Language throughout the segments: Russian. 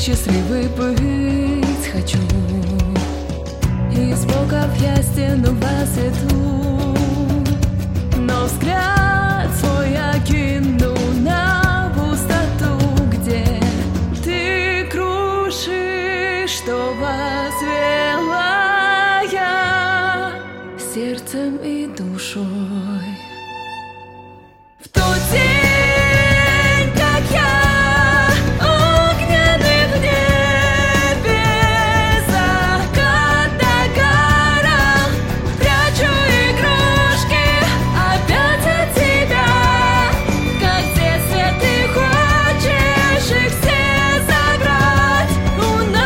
счастливой быть хочу. Из блоков я стену во свету, но взгляд свой я кину на пустоту, где ты крушишь, что возвела я сердцем и душой. В тот день, как я, огненный в небе, закат догорал, прячу игрушки опять от тебя, как в детстве ты хочешь их все забрать у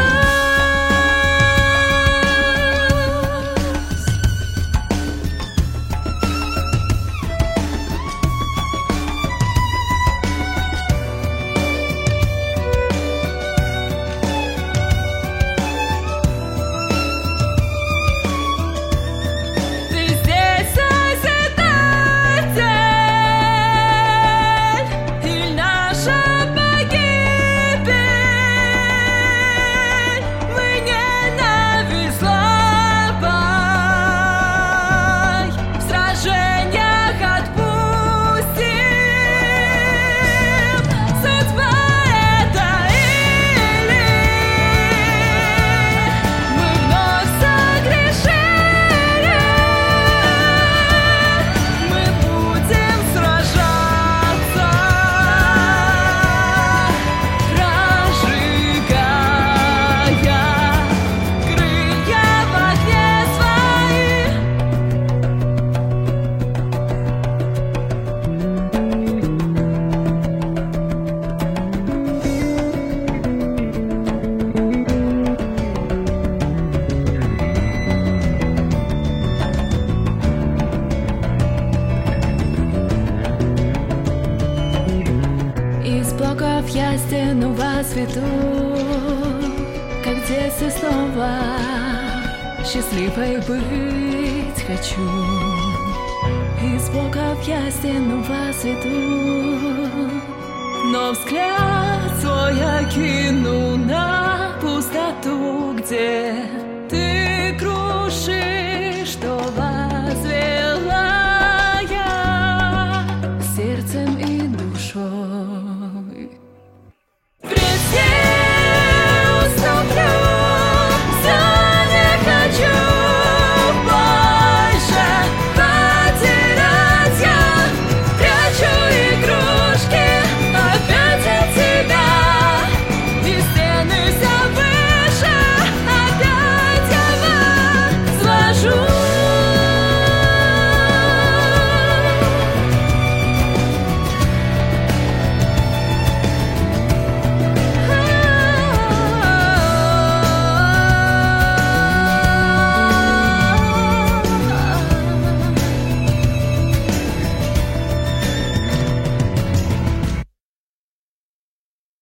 я стену во свету, как в детстве снова счастливой быть хочу. Из блоков я стену во свету, но взгляд свой я кину на пустоту, где